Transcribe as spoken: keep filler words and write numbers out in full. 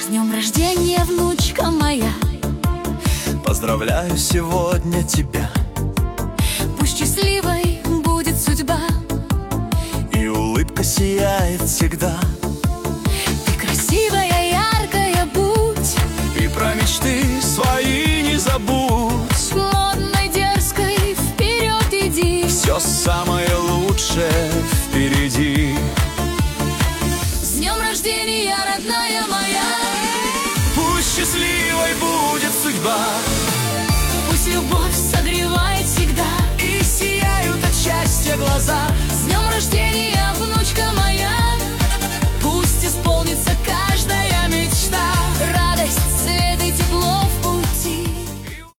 днем рождения, внучка моя! Поздравляю сегодня тебя! Пусть счастливой будет судьба, и улыбка сияет всегда. Ты красивая, яркая будь, и про мечты свои не забудь. Модной, дерзкой, вперед иди, все самое лучшее впереди. С днем рождения, родная моя! Пусть счастливой будет судьба,